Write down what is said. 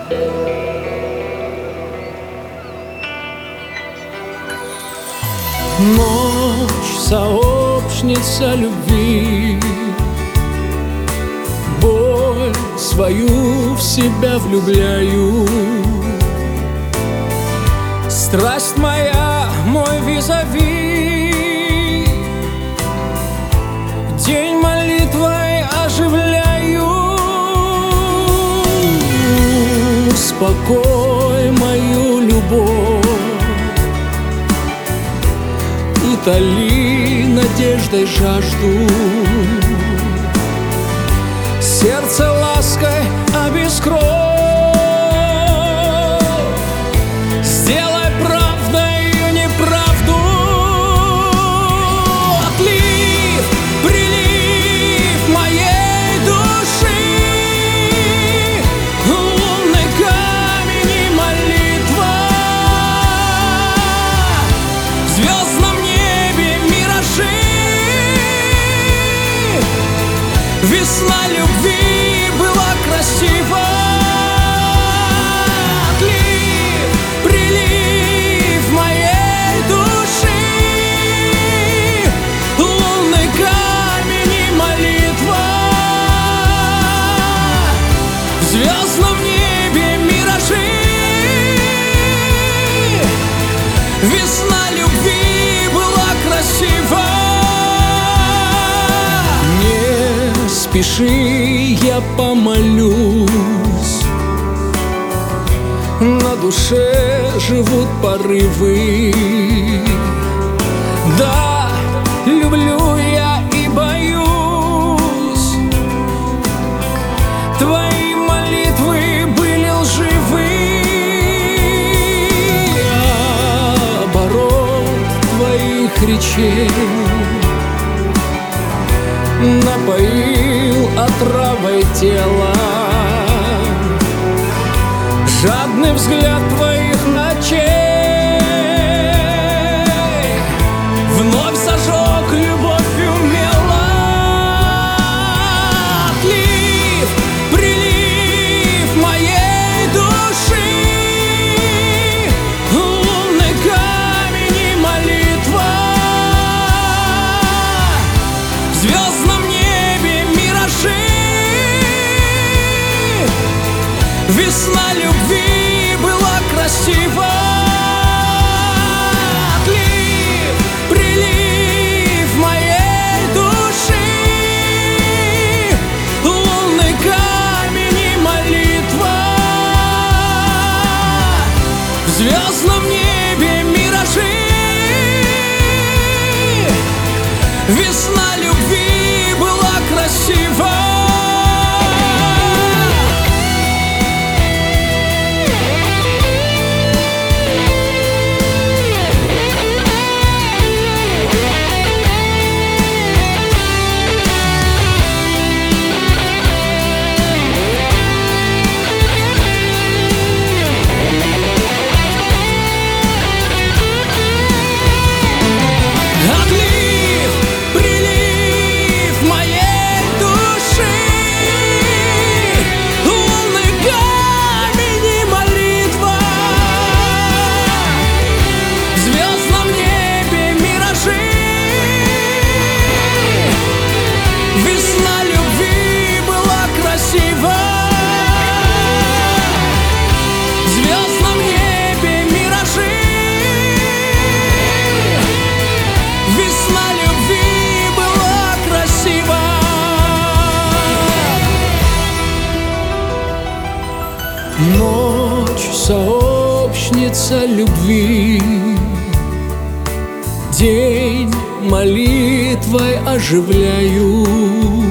Ночь, сообщница любви, боль свою в себя влюбляю. Страсть моя, мой визави, день молитвой оживляю. Успокой мою любовь, утоли надеждой жажду. Сердце лаской обескровь, сделай правдою неправду. Отлив, прилив моей души, лунный камень и молитва. В звездном небе миражи, весна любви была красива. Отлив, прилив моей души, лунный камень и молитва. В звездном небе миражи, весна любви была красива. Не спеши, я помолюсь, на душе живут порывы. Да, люблю я и боюсь, твои молитвы были лживы. Оборот твоих речей напоил отравой тела. Жадный взгляд твоих ночей вновь зажег любовь умело. Отлив, прилив моей души, лунный камень и молитва. В звездном небе миражи, весна любви была красива. Отлив, прилив моей души, лунный камень и молитва. В звездном небе миражи, весна любви была красива. Отлив, прилив моей души, лунный камень и молитва. В звездном небе миражи, весна любви была красива. В звездном небе миражи, весна любви была красива. Ночь, сообщница любви, день молитвой оживляю.